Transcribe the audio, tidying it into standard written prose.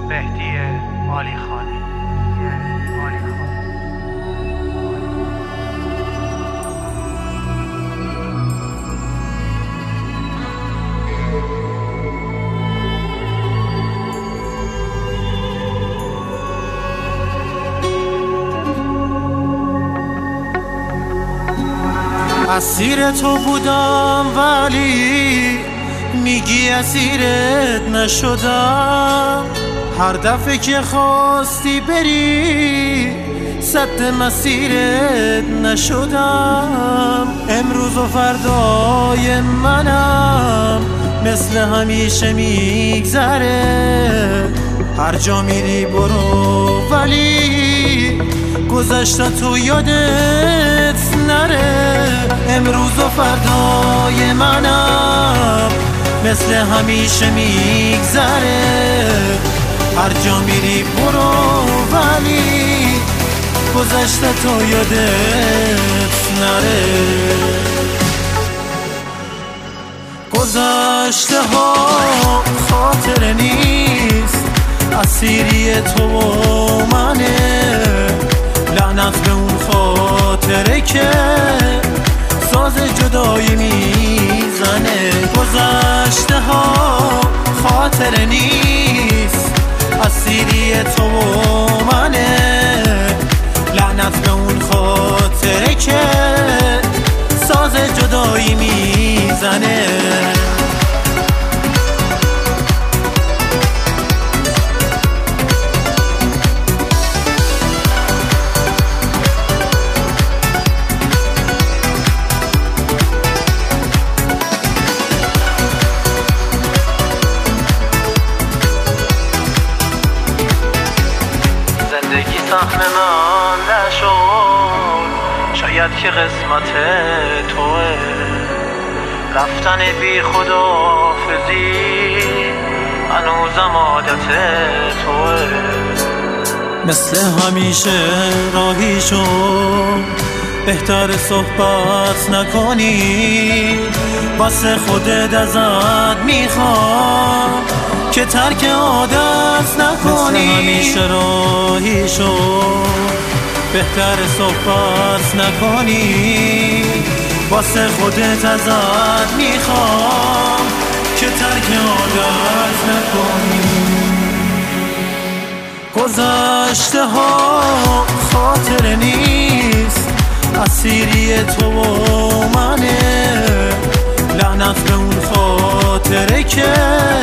مهدی عالیخانی. اسیر تو بودم ولی میگی اسیرت نشدم. هر دفعه که خواستی بری سد مسیرت نشدم. امروز و فردای منم مثل همیشه میگذره. هر جا میری برو ولی گذشته تو یادت نره. امروز و فردای منم مثل همیشه میگذره. هر جا میری برو ولی گذشته تو یادت نره. گذشته ها خاطر نیست، اسیری تو و منه. لعنت به اون خاطره که ساز جدایی میزنه. گذشته ها خاطر نیست، اسیری تو و منه. لعنت به اون خاطره که ساز جدایی میزنه. زندگی سهم من نشد، شاید که قسمت توه. رفتن بی خداحافظی هنوزم عادت توه. مثل همیشه راهی شو، بهتر صحبت نکنی. واسه خودت ازت میخوام که ترک عادت نکنی. مثل همیشه راهی شو، بهتر صحبت نکنی. واسه خودت ازت میخوام که ترک عادت نکنی. گذشته ها خاطر نیست، اسیری تو و منه. لعنت به اون خاطره که